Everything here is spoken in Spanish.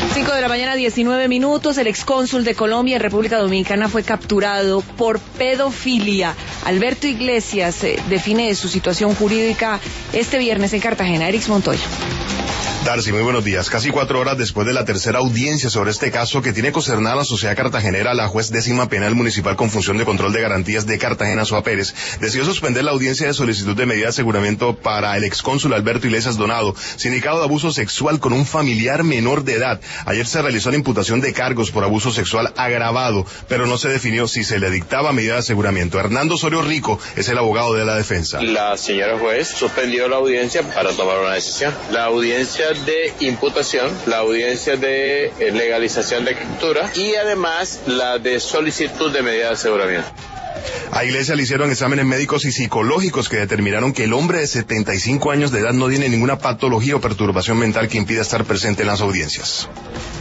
5:19 a.m. El excónsul de Colombia en República Dominicana fue capturado por pedofilia. Alberto Iglesias define su situación jurídica este viernes en Cartagena. Erix Montoya. Darcy, muy buenos días. Casi 4 horas después de la tercera audiencia sobre este caso que tiene concernada a la sociedad cartagenera, la juez 10ª penal municipal con función de control de garantías de Cartagena, Soa Pérez, decidió suspender la audiencia de solicitud de medida de aseguramiento para el excónsul Alberto Iglesias Donado, sindicado de abuso sexual con un familiar menor de edad. Ayer se realizó la imputación de cargos por abuso sexual agravado, pero no se definió si se le dictaba medida de aseguramiento. Hernando Osorio Rico es el abogado de la defensa. La señora juez suspendió la audiencia para tomar una decisión. La audiencia de imputación, la audiencia de legalización de captura y además la de solicitud de medida de aseguramiento. A Iglesias le hicieron exámenes médicos y psicológicos que determinaron que el hombre de 75 años de edad no tiene ninguna patología o perturbación mental que impida estar presente en las audiencias.